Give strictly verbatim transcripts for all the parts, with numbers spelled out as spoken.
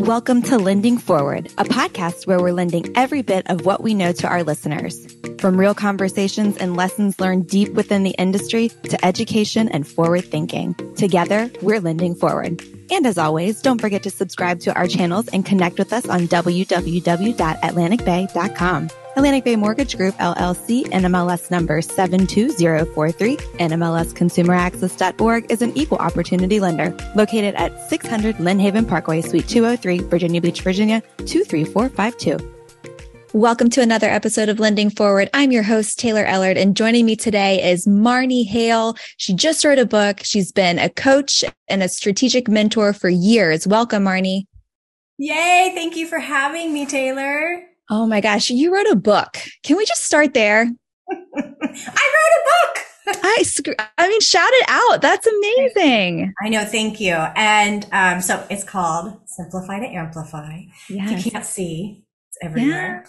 Welcome to Lending Forward, a podcast where we're lending every bit of what we know to our listeners. From real conversations and lessons learned deep within the industry to education and forward thinking. Together, we're lending forward. And as always, don't forget to subscribe to our channels and connect with us on w w w dot atlantic bay dot com. Atlantic Bay Mortgage Group, L L C, N M L S number seven two zero four three, N M L S consumer access dot org is an equal opportunity lender located at six hundred Lynn Haven Parkway, Suite two oh three, Virginia Beach, Virginia, two three four five two. Welcome to another episode of Lending Forward. I'm your host, Taylor Ellard, and joining me today is Marnie Hale. She just wrote a book. She's been a coach and a strategic mentor for years. Welcome, Marnie. Yay. Thank you for having me, Taylor. Oh my gosh, you wrote a book. Can we just start there? I wrote a book. I, I mean, shout it out. That's amazing. I know. Thank you. And um, so it's called Simplify to Amplify. Yes. If you can't see, it's everywhere.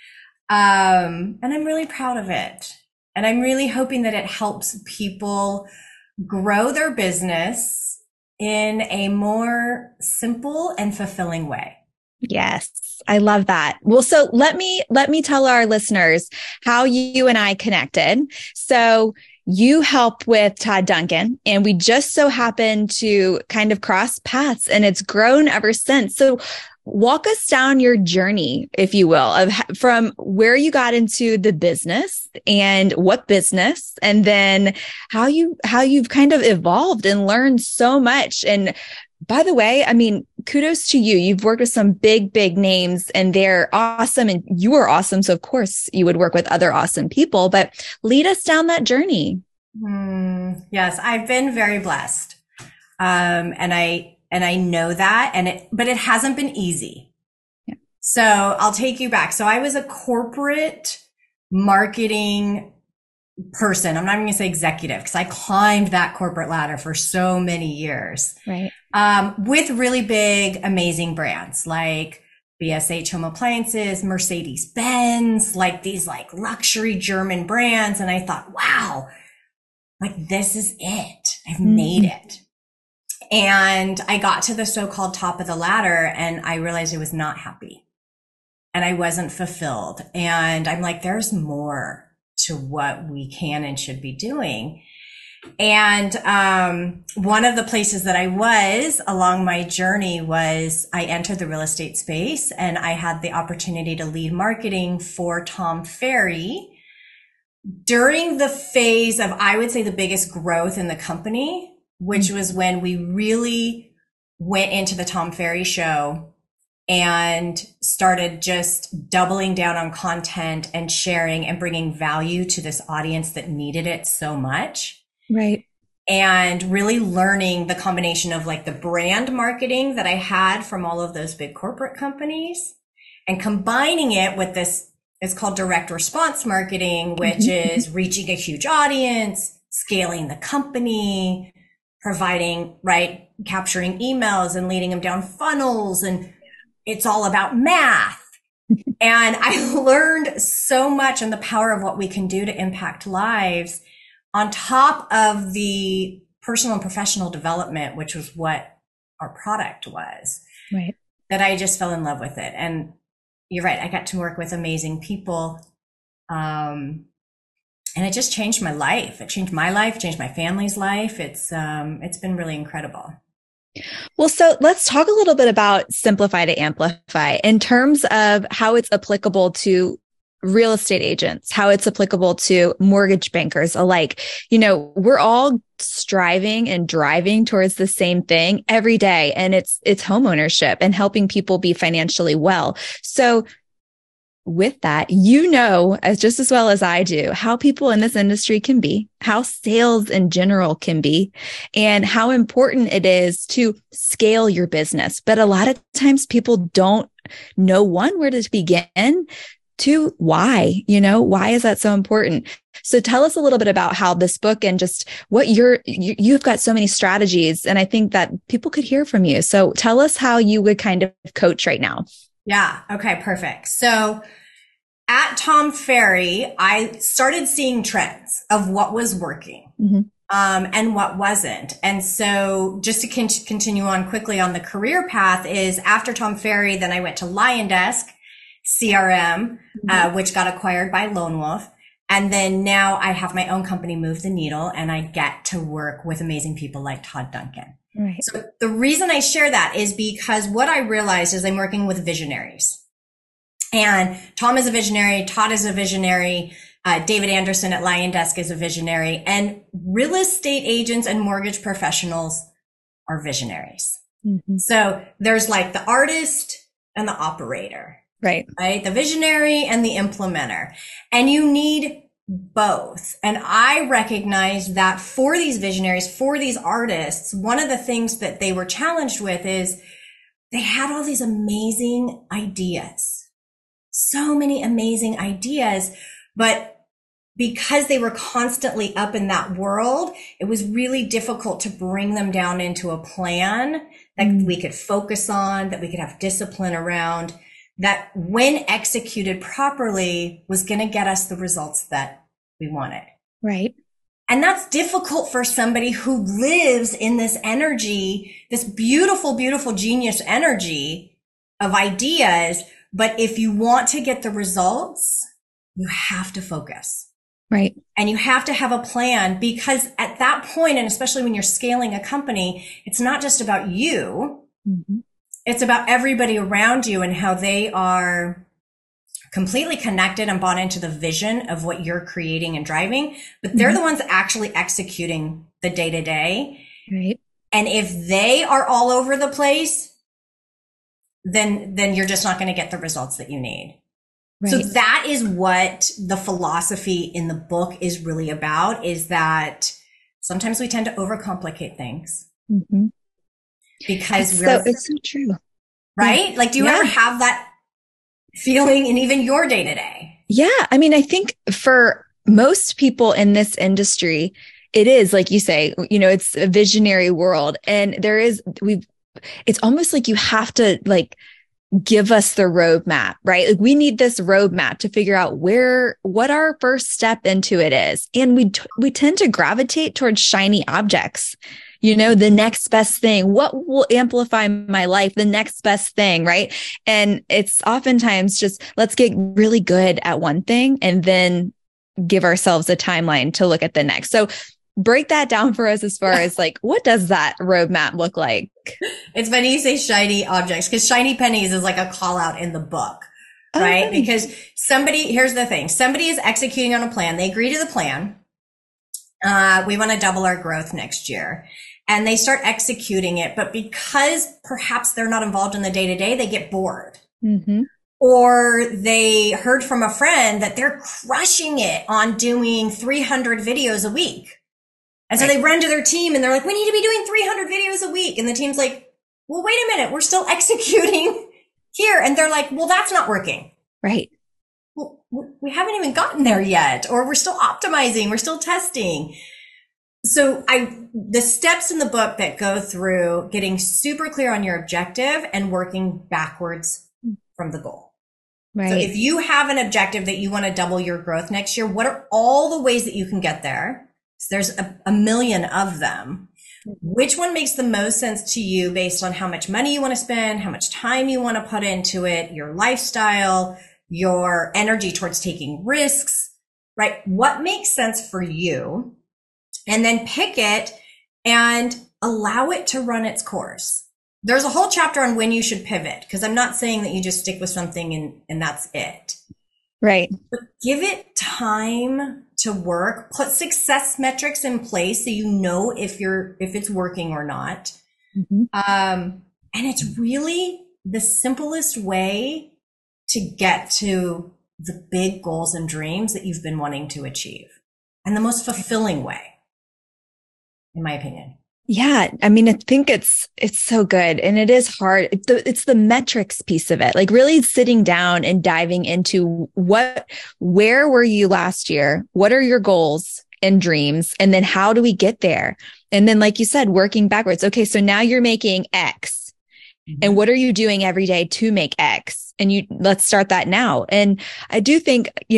Yeah. Um, and I'm really proud of it. And I'm really hoping that it helps people grow their business in a more simple and fulfilling way. Yes. I love that. Well, so let me, let me tell our listeners how you and I connected. So you help with Todd Duncan, and we just so happened to kind of cross paths, and it's grown ever since. So walk us down your journey, if you will, of from where you got into the business and what business, and then how you, how you've kind of evolved and learned so much. And by the way, I mean, kudos to you. You've worked with some big, big names and they're awesome and you are awesome. So of course you would work with other awesome people, but lead us down that journey. Mm, yes, I've been very blessed. Um, and I, and I know that, and it, but it hasn't been easy. Yeah. So I'll take you back. So I was a corporate marketing person. I'm not even going to say executive because I climbed that corporate ladder for so many years. Right. Um, with really big, amazing brands like B S H Home Appliances, Mercedes-Benz, like these like luxury German brands. And I thought, wow, like this is it. I've mm-hmm. made it. And I got to the so-called top of the ladder and I realized I was not happy and I wasn't fulfilled. And I'm like, there's more to what we can and should be doing. And um, one of the places that I was along my journey was I entered the real estate space and I had the opportunity to lead marketing for Tom Ferry during the phase of, I would say, the biggest growth in the company, which was when we really went into the Tom Ferry show and started just doubling down on content and sharing and bringing value to this audience that needed it so much. Right. And really learning the combination of like the brand marketing that I had from all of those big corporate companies and combining it with this, it's called direct response marketing, which mm-hmm. is reaching a huge audience, scaling the company, providing, right, capturing emails and leading them down funnels. And it's all about math. And I learned so much on the power of what we can do to impact lives on top of the personal and professional development, which was what our product was, right? That I just fell in love with it. And you're right. I got to work with amazing people. Um, and it just changed my life. It changed my life, changed my family's life. It's, um, it's been really incredible. Well, so let's talk a little bit about Simplify to Amplify in terms of how it's applicable to real estate agents, how it's applicable to mortgage bankers alike. You know, we're all striving and driving towards the same thing every day. And it's, it's homeownership and helping people be financially well. So with that, you know, as just as well as I do, how people in this industry can be, how sales in general can be, and how important it is to scale your business. But a lot of times people don't know, one, where to begin. Two, why, you know, why is that so important? So tell us a little bit about how this book and just what you're, you, you've got so many strategies, and I think that people could hear from you. So tell us how you would kind of coach right now. Yeah. Okay. Perfect. So at Tom Ferry, I started seeing trends of what was working. Mm-hmm. um, and what wasn't. And so just to con- continue on quickly on the career path is after Tom Ferry, then I went to Lion Desk C R M, mm-hmm. uh, which got acquired by Lone Wolf. And then now I have my own company, Move the Needle, and I get to work with amazing people like Todd Duncan. Right. So the reason I share that is because what I realized is I'm working with visionaries. And Tom is a visionary, Todd is a visionary, uh, David Anderson at Lion Desk is a visionary, and real estate agents and mortgage professionals are visionaries. Mm-hmm. So there's like the artist and the operator. Right. Right. The visionary and the implementer. And you need both. And I recognize that for these visionaries, for these artists, one of the things that they were challenged with is they had all these amazing ideas, so many amazing ideas, but because they were constantly up in that world, it was really difficult to bring them down into a plan that mm. we could focus on, that we could have discipline around, that when executed properly was going to get us the results that we wanted. Right. And that's difficult for somebody who lives in this energy, this beautiful, beautiful genius energy of ideas. But if you want to get the results, you have to focus. Right. And you have to have a plan, because at that point, and especially when you're scaling a company, it's not just about you. Mm-hmm. It's about everybody around you and how they are completely connected and bought into the vision of what you're creating and driving, but they're mm-hmm. the ones actually executing the day to day. Right. And if they are all over the place, then, then you're just not going to get the results that you need. Right. So that is what the philosophy in the book is really about, is that sometimes we tend to overcomplicate things. Mm-hmm. Because it's we're, so, it's so true. Right? Like, do you yeah. ever have that feeling in even your day to day? Yeah. I mean, I think for most people in this industry, it is, like you say, you know, it's a visionary world, and there is, we've, it's almost like you have to like give us the roadmap, right? Like we need this roadmap to figure out where, what our first step into it is. And we, we tend to gravitate towards shiny objects. You know, the next best thing, what will amplify my life, the next best thing, right? And it's oftentimes just, let's get really good at one thing and then give ourselves a timeline to look at the next. So break that down for us as far as like, what does that roadmap look like? It's funny you say shiny objects, because shiny pennies is like a call out in the book, right? Oh. Because somebody, here's the thing, somebody is executing on a plan. They agree to the plan. Uh, we want to double our growth next year. And they start executing it. But because perhaps they're not involved in the day to day, they get bored. Mm-hmm. Or they heard from a friend that they're crushing it on doing three hundred videos a week. And so right. they run to their team and they're like, we need to be doing three hundred videos a week. And the team's like, well, wait a minute, we're still executing here. And they're like, well, that's not working. Right. Well, we haven't even gotten there yet, or we're still optimizing, we're still testing. So I, the steps in the book that go through getting super clear on your objective and working backwards from the goal. Right. So if you have an objective that you want to double your growth next year, what are all the ways that you can get there? So there's a, a million of them. Which one makes the most sense to you based on how much money you want to spend, how much time you want to put into it, your lifestyle, your energy towards taking risks, right? What makes sense for you? And then pick it and allow it to run its course. There's a whole chapter on when you should pivot, because I'm not saying that you just stick with something and, and that's it. Right. But give it time to work. Put success metrics in place so you know if you're, if it's working or not. Mm-hmm. Um, and it's really the simplest way to get to the big goals and dreams that you've been wanting to achieve, and the most fulfilling way, in my opinion. Yeah. I mean, I think it's, it's so good. And it is hard. It's the, it's the metrics piece of it, like really sitting down and diving into what, where were you last year? What are your goals and dreams? And then how do we get there? And then, like you said, working backwards. Okay. So now you're making X, mm-hmm. and what are you doing every day to make X? And you, let's start that now. And I do think, you know,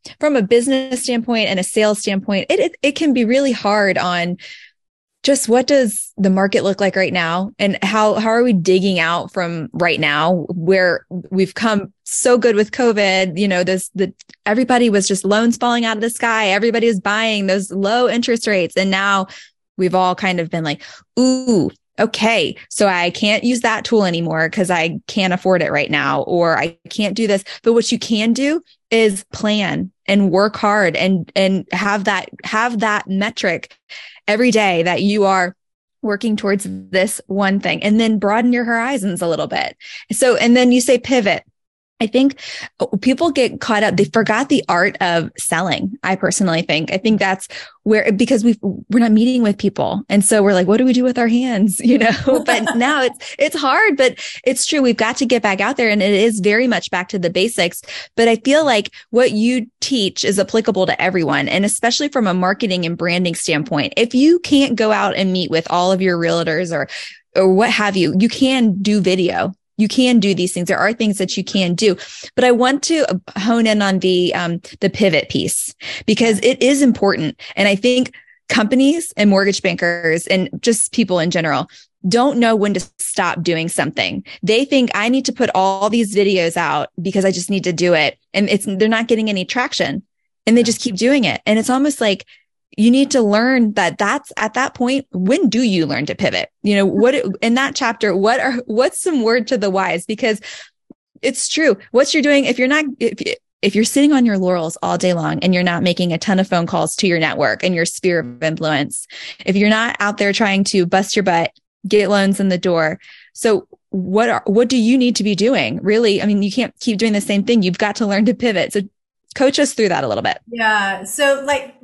from a business standpoint and a sales standpoint, it, it, it can be really hard on just what does the market look like right now? And how, how are we digging out from right now where we've come so good with COVID? You know, this, the, everybody was just loans falling out of the sky. Everybody was buying those low interest rates. And now we've all kind of been like, ooh, okay, so I can't use that tool anymore because I can't afford it right now, or I can't do this. But what you can do is plan and work hard and, and have that, have that metric every day that you are working towards this one thing, and then broaden your horizons a little bit. So, and then you say pivot. I think people get caught up. They forgot the art of selling. I personally think, I think that's where, because we've, we're not meeting with people. And so we're like, what do we do with our hands? You know, but now it's, it's hard, but it's true. We've got to get back out there, and it is very much back to the basics. But I feel like what you teach is applicable to everyone. And especially from a marketing and branding standpoint, if you can't go out and meet with all of your realtors or, or what have you, you can do video. You can do these things. There are things that you can do, but I want to hone in on the, um, the pivot piece, because it is important. And I think companies and mortgage bankers and just people in general don't know when to stop doing something. They think I need to put all these videos out because I just need to do it. And it's, they're not getting any traction, and they just keep doing it. And it's almost like, you need to learn that that's at that point. When do you learn to pivot? You know, what in that chapter, what are, what's some word to the wise? Because it's true. What you're doing, if you're not, if, if you're sitting on your laurels all day long and you're not making a ton of phone calls to your network and your sphere of influence, if you're not out there trying to bust your butt, get loans in the door. So what are, what do you need to be doing? Really? I mean, you can't keep doing the same thing. You've got to learn to pivot. So coach us through that a little bit. Yeah. So like,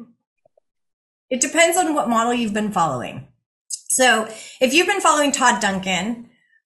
it depends on what model you've been following. So if you've been following Todd Duncan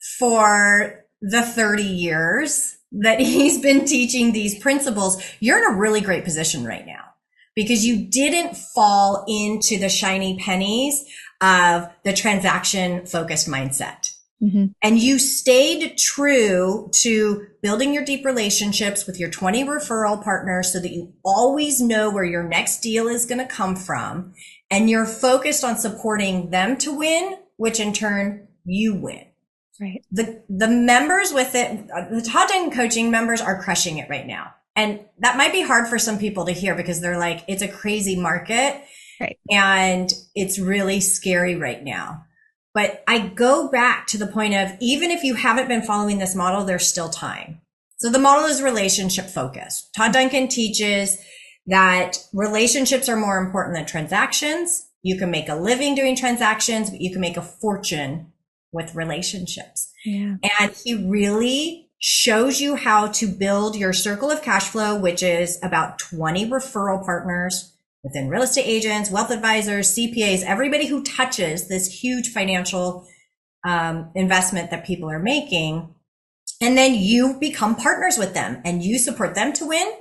for the thirty years that he's been teaching these principles, you're in a really great position right now, because you didn't fall into the shiny pennies of the transaction focused mindset. Mm-hmm. And you stayed true to building your deep relationships with your twenty referral partners so that you always know where your next deal is going to come from. And you're focused on supporting them to win, which in turn you win. Right. The, the members with it, the Todd Duncan coaching members are crushing it right now. And that might be hard for some people to hear, because they're like, it's a crazy market. Right. And it's really scary right now. But I go back to the point of, even if you haven't been following this model, there's still time. So the model is relationship focused. Todd Duncan teaches that relationships are more important than transactions. You can make a living doing transactions, but you can make a fortune with relationships. Yeah. And he really shows you how to build your circle of cash flow, which is about twenty referral partners within real estate agents, wealth advisors, C P As, everybody who touches this huge financial um, investment that people are making. And then you become partners with them and you support them to win.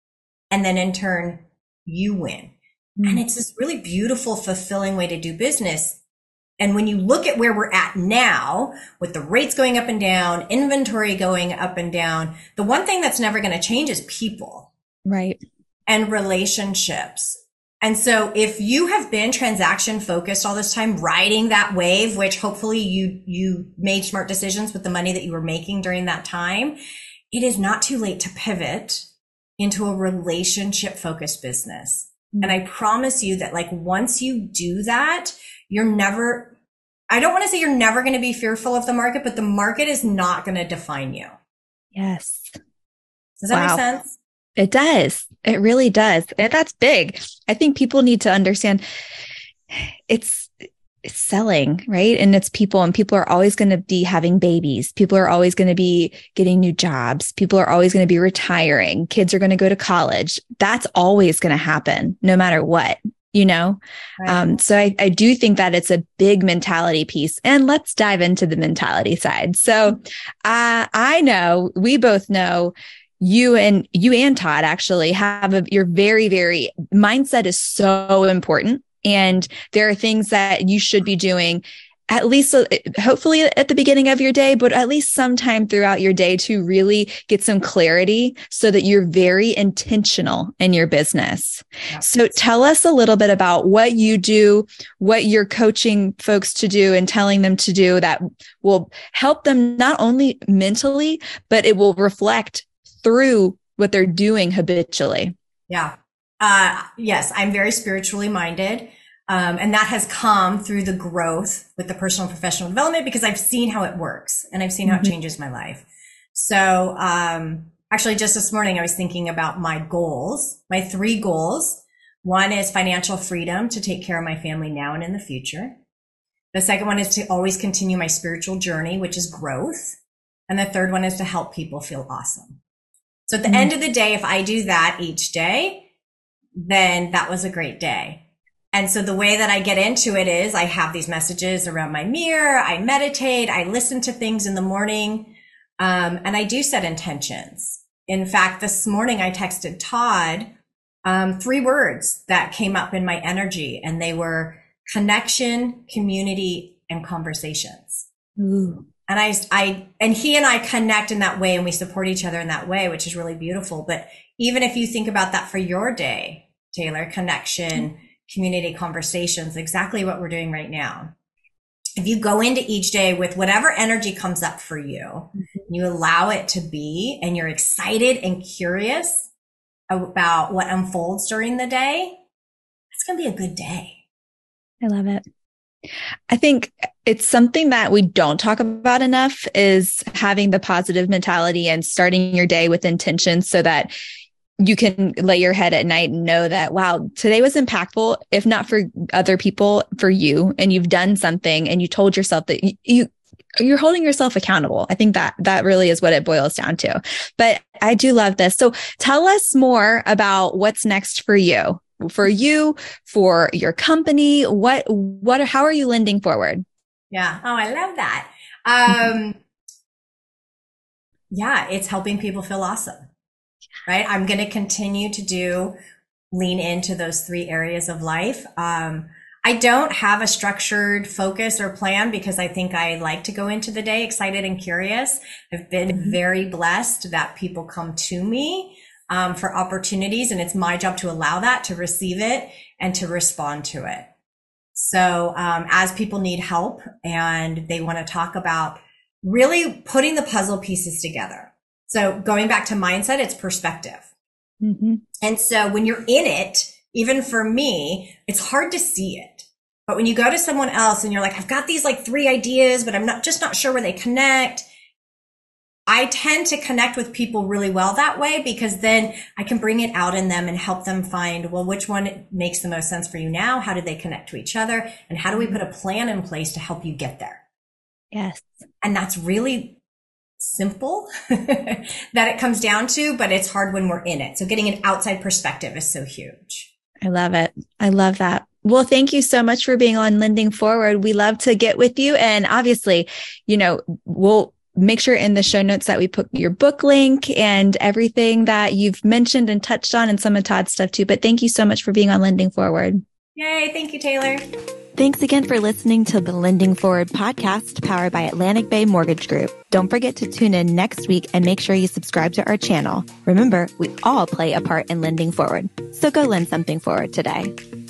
And then in turn, you win. Mm. And it's this really beautiful, fulfilling way to do business. And when you look at where we're at now, with the rates going up and down, inventory going up and down, the one thing that's never going to change is people. Right. And relationships. And so if you have been transaction focused all this time, riding that wave, which hopefully you, you made smart decisions with the money that you were making during that time, it is not too late to pivot into a relationship focused business. Mm-hmm. And I promise you that, like, once you do that, you're never, I don't want to say you're never going to be fearful of the market, but the market is not going to define you. Yes. Does that wow. make sense? It does. It really does. And that's big. I think people need to understand it's, it's selling, right? And it's people, and people are always going to be having babies. People are always going to be getting new jobs. People are always going to be retiring. Kids are going to go to college. That's always going to happen no matter what, you know? Right. Um, so I, I do think that it's a big mentality piece, and let's dive into the mentality side. So uh, I know, we both know, You and you and Todd actually have a, your very, very mindset is so important. And there are things that you should be doing at least uh, hopefully at the beginning of your day, but at least sometime throughout your day to really get some clarity so that you're very intentional in your business. Yes. So tell us a little bit about what you do, what you're coaching folks to do and telling them to do that will help them not only mentally, but it will reflect through what they're doing habitually. Yeah. Uh, yes, I'm very spiritually minded. Um, and that has come through the growth with the personal and professional development because I've seen how it works and I've seen how mm-hmm. it changes my life. So, um, actually just this morning, I was thinking about my goals, my three goals. One is financial freedom to take care of my family now and in the future. The second one is to always continue my spiritual journey, which is growth. And the third one is to help people feel awesome. So at the mm-hmm. end of the day, if I do that each day, then that was a great day. And so the way that I get into it is I have these messages around my mirror. I meditate. I listen to things in the morning. Um, and I do set intentions. In fact, this morning I texted Todd, um, three words that came up in my energy, and they were connection, community, and conversations. Ooh. And I, I, and he and I connect in that way, and we support each other in that way, which is really beautiful. But even if you think about that for your day, Taylor, connection, mm-hmm. community, conversations, exactly what we're doing right now. If you go into each day with whatever energy comes up for you, mm-hmm. you allow it to be, and you're excited and curious about what unfolds during the day, it's going to be a good day. I love it. I think it's something that we don't talk about enough is having the positive mentality and starting your day with intention so that you can lay your head at night and know that, wow, today was impactful, if not for other people, for you. And you've done something and you told yourself that you, you you're holding yourself accountable. I think that that really is what it boils down to. But I do love this. So tell us more about what's next for you, for you, for your company. What, what, how are you lending forward? Yeah. Oh, I love that. Um, yeah, it's helping people feel awesome. Right. I'm going to continue to do lean into those three areas of life. Um, I don't have a structured focus or plan because I think I like to go into the day excited and curious. I've been mm-hmm. very blessed that people come to me, um, for opportunities, and it's my job to allow that, to receive it and to respond to it. So, um, as people need help and they want to talk about really putting the puzzle pieces together. So going back to mindset, it's perspective. Mm-hmm. And so when you're in it, even for me, it's hard to see it. But when you go to someone else and you're like, I've got these like three ideas, but I'm not just not sure where they connect. I tend to connect with people really well that way because then I can bring it out in them and help them find, well, which one makes the most sense for you now? How did they connect to each other? And how do we put a plan in place to help you get there? Yes. And that's really simple that it comes down to, but it's hard when we're in it. So getting an outside perspective is so huge. I love it. I love that. Well, thank you so much for being on Lending Forward. We love to get with you. And obviously, you know, we'll make sure in the show notes that we put your book link and everything that you've mentioned and touched on and some of Todd's stuff too. But thank you so much for being on Lending Forward. Yay. Thank you, Taylor. Thanks again for listening to the Lending Forward podcast powered by Atlantic Bay Mortgage Group. Don't forget to tune in next week and make sure you subscribe to our channel. Remember, we all play a part in lending forward. So go lend something forward today.